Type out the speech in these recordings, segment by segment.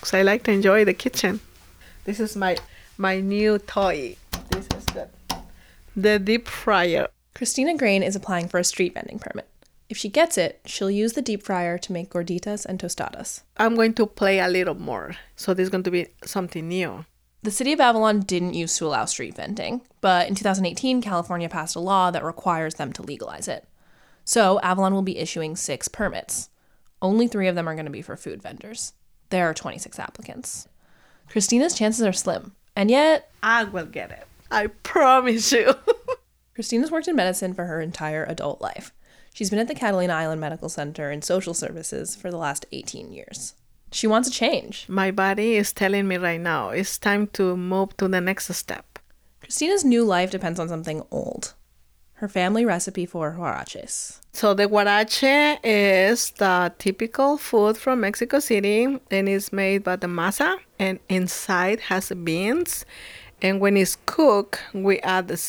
because I like to enjoy the kitchen. This is my new toy. This is good. The deep fryer. Christina Grain is applying for a street vending permit. If she gets it, she'll use the deep fryer to make gorditas and tostadas. I'm going to play a little more, so this is going to be something new. The city of Avalon didn't used to allow street vending, but in 2018, California passed a law that requires them to legalize it. So Avalon will be issuing 6 permits. Only 3 of them are going to be for food vendors. There are 26 applicants. Christina's chances are slim, and yet I will get it. I promise you. Christina's worked in medicine for her entire adult life. She's been at the Catalina Island Medical Center in social services for the last 18 years. She wants a change. My body is telling me right now it's time to move to the next step. Christina's new life depends on something old. Her family recipe for huaraches. So the huarache is the typical food from Mexico City, and it's made by the masa, and inside has beans. And when it's cooked, we add the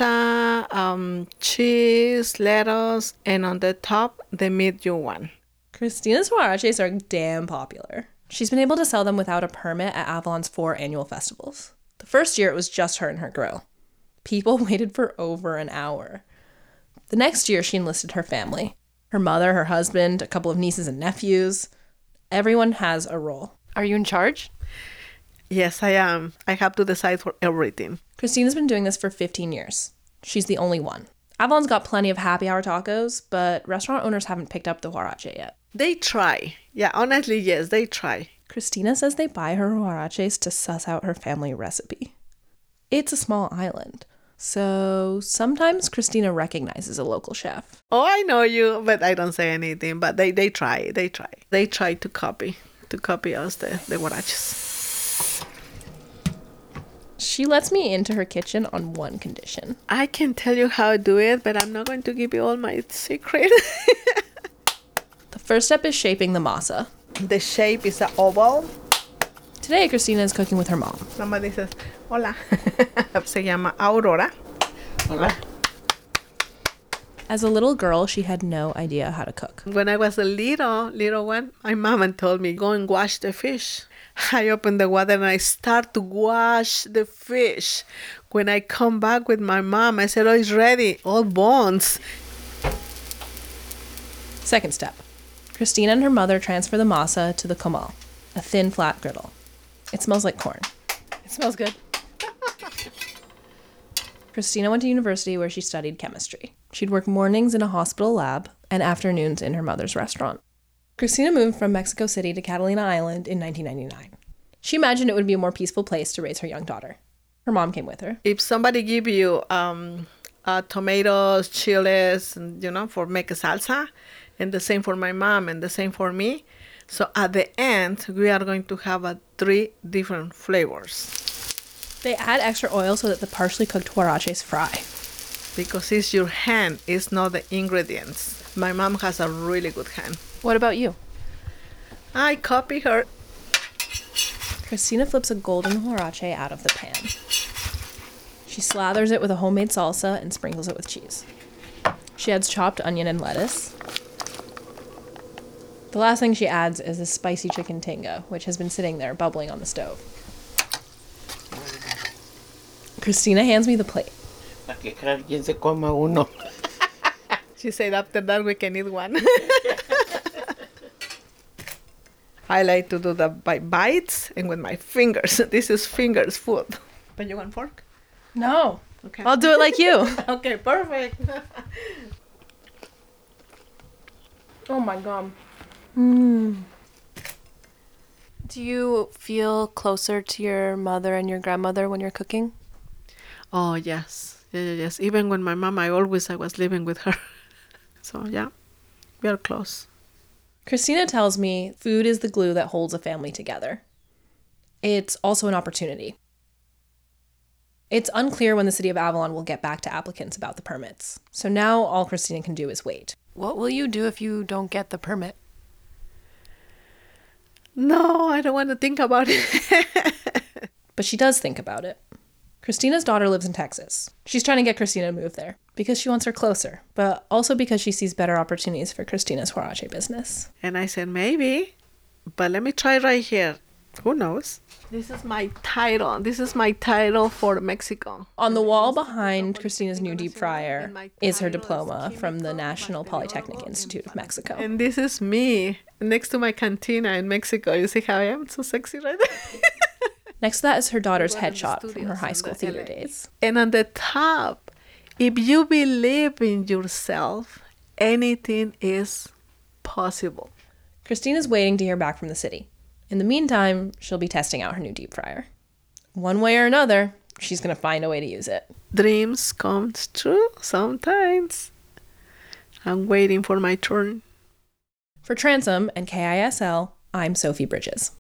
salsa, cheese, lettuce, and on the top, the meat you want. Christina's huaraches are damn popular. She's been able to sell them without a permit at Avalon's 4 annual festivals. The first year, it was just her and her grill. People waited for over an hour. The next year, she enlisted her family. Her mother, her husband, a couple of nieces and nephews. Everyone has a role. Are you in charge? Yes, I am. I have to decide for everything. Christina's been doing this for 15 years. She's the only one. Avalon's got plenty of happy hour tacos, but restaurant owners haven't picked up the huarache yet. They try. Yeah, honestly, yes, they try. Christina says they buy her huaraches to suss out her family recipe. It's a small island, so sometimes Christina recognizes a local chef. Oh, I know you, but I don't say anything. But they try. They try to copy us, the huaraches. She lets me into her kitchen on one condition. I can tell you how to do it, but I'm not going to give you all my secret. The first step is shaping the masa. The shape is an oval. Today, Christina is cooking with her mom. Mamá dices, hola. Se llama Aurora. Hola. As a little girl, she had no idea how to cook. When I was a little one, my mama told me, go and wash the fish. I open the water and I start to wash the fish. When I come back with my mom, I said, oh, it's ready. All bones. Second step. Christina and her mother transfer the masa to the comal, a thin, flat griddle. It smells like corn. It smells good. Christina went to university where she studied chemistry. She'd work mornings in a hospital lab and afternoons in her mother's restaurant. Christina moved from Mexico City to Catalina Island in 1999. She imagined it would be a more peaceful place to raise her young daughter. Her mom came with her. If somebody give you tomatoes, chiles, for make a salsa, and the same for my mom and the same for me, so at the end, we are going to have 3 different flavors. They add extra oil so that the partially cooked huaraches fry. Because it's your hand, it's not the ingredients. My mom has a really good hand. What about you? I copy her. Christina flips a golden huarache out of the pan. She slathers it with a homemade salsa and sprinkles it with cheese. She adds chopped onion and lettuce. The last thing she adds is a spicy chicken tinga, which has been sitting there bubbling on the stove. Christina hands me the plate. She said after that we can eat one. I like to do the bites and with my fingers. This is fingers food. But you want fork? No. Okay. I'll do it like you. Okay, perfect. Oh my God. Do you feel closer to your mother and your grandmother when you're cooking? Oh, yes. Yes. Even when my mom, I was living with her. So, yeah, we are close. Christina tells me food is the glue that holds a family together. It's also an opportunity. It's unclear when the city of Avalon will get back to applicants about the permits. So now all Christina can do is wait. What will you do if you don't get the permit? No, I don't want to think about it. But she does think about it. Christina's daughter lives in Texas. She's trying to get Christina to move there because she wants her closer, but also because she sees better opportunities for Christina's huarache business. And I said, maybe, but let me try right here. Who knows? This is my title. This is my title for Mexico. On the wall behind Christina's new deep fryer is her diploma from the National Polytechnic Institute of Mexico. And this is me next to my cantina in Mexico. You see how I am? So sexy right there. Next to that is her daughter's headshot from her high school theater days. And on the top, if you believe in yourself, anything is possible. Christina's waiting to hear back from the city. In the meantime, she'll be testing out her new deep fryer. One way or another, she's going to find a way to use it. Dreams come true sometimes. I'm waiting for my turn. For Transom and KISL, I'm Sophie Bridges.